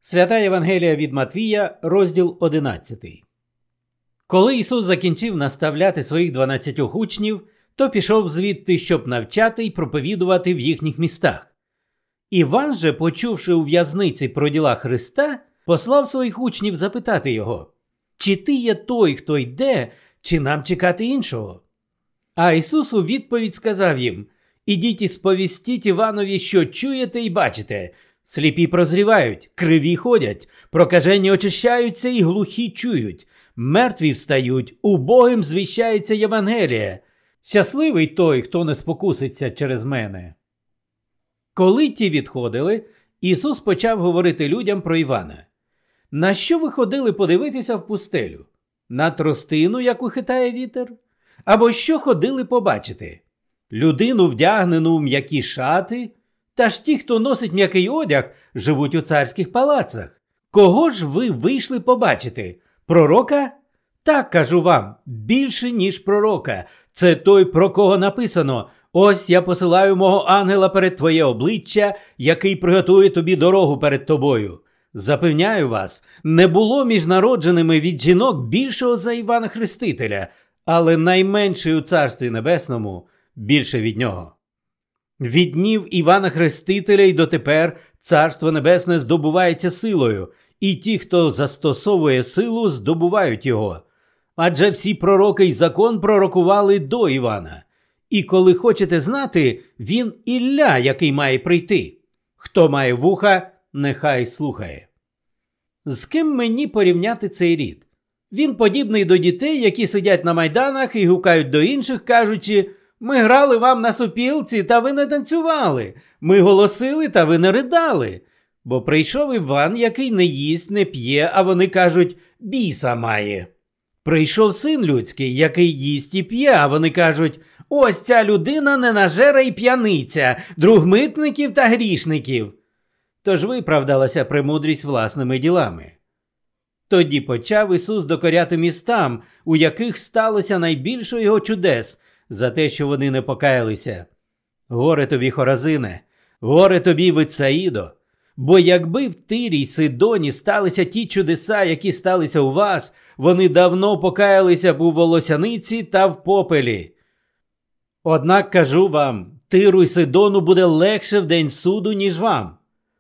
Свята Євангелія від Матвія, розділ 11. Коли Ісус закінчив наставляти своїх 12 учнів, то пішов звідти, щоб навчати й проповідувати в їхніх містах. Іван же, почувши у в'язниці про діла Христа, послав своїх учнів запитати його: «Чи ти є той, хто йде, чи нам чекати іншого?» А Ісус у відповідь сказав їм: «Ідіть і сповістіть Іванові, що чуєте і бачите. Сліпі прозрівають, криві ходять, прокажені очищаються і глухі чують, мертві встають, убогим звіщається Євангеліє. Щасливий той, хто не спокуситься через мене». Коли ті відходили, Ісус почав говорити людям про Івана. «На що ви ходили подивитися в пустелю? На тростину, яку хитає вітер? Або що ходили побачити? Людину, вдягнену в м'які шати? Та ж ті, хто носить м'який одяг, живуть у царських палацах. Кого ж ви вийшли побачити? Пророка? Так, кажу вам, більше, ніж пророка. Це той, про кого написано: «Ось я посилаю мого ангела перед твоє обличчя, який приготує тобі дорогу перед тобою». Запевняю вас, не було між народженими від жінок більшого за Івана Хрестителя, але найменший у Царстві Небесному більше від нього. Від днів Івана Хрестителя й дотепер Царство Небесне здобувається силою, і ті, хто застосовує силу, здобувають його. Адже всі пророки й закон пророкували до Івана. І коли хочете знати, він Ілля, який має прийти. Хто має вуха, нехай слухає. З ким мені порівняти цей рід? Він подібний до дітей, які сидять на майданах і гукають до інших, кажучи: «Ми грали вам на сопілці, та ви не танцювали. Ми голосили, та ви не ридали. Бо прийшов Іван, який не їсть, не п'є, а вони кажуть: біса має. Прийшов Син людський, який їсть і п'є, а вони кажуть: ось ця людина ненажера і п'яниця, друг митників та грішників». Тож виправдалася премудрість власними ділами. Тоді почав Ісус докоряти містам, у яких сталося найбільше його чудес, за те, що вони не покаялися. «Горе тобі, Хоразине! Горе тобі, Витсаїдо! Бо якби в Тирі й Сидоні сталися ті чудеса, які сталися у вас, вони давно покаялися б у волосяниці та в попелі. Однак кажу вам, Тиру й Сидону буде легше в день суду, ніж вам.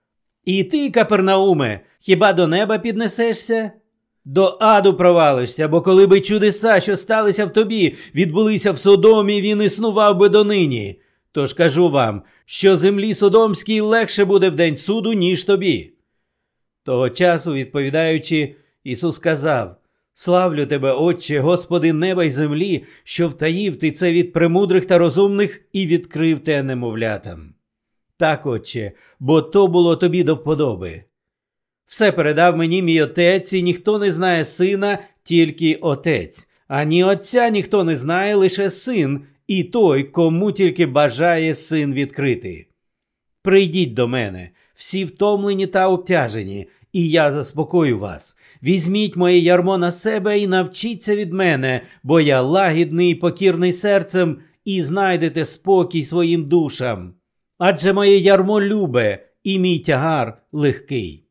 І ти, Капернауме, хіба до неба піднесешся? До аду провалишся, бо коли би чудеса, що сталися в тобі, відбулися в Содомі, він існував би донині. Тож кажу вам, що землі Содомській легше буде в день суду, ніж тобі». Того часу, відповідаючи, Ісус сказав: «Славлю тебе, Отче, Господи неба й землі, що втаїв ти це від премудрих та розумних і відкрив те немовлятам. Так, Отче, бо то було тобі до вподоби. Все передав мені мій Отець, і ніхто не знає Сина, тільки Отець. Ані Отця ніхто не знає, лише Син, і той, кому тільки бажає Син відкрити. Прийдіть до мене, всі втомлені та обтяжені, і я заспокою вас. Візьміть моє ярмо на себе і навчіться від мене, бо я лагідний і покірний серцем, і знайдете спокій своїм душам. Адже моє ярмо любе, і мій тягар легкий».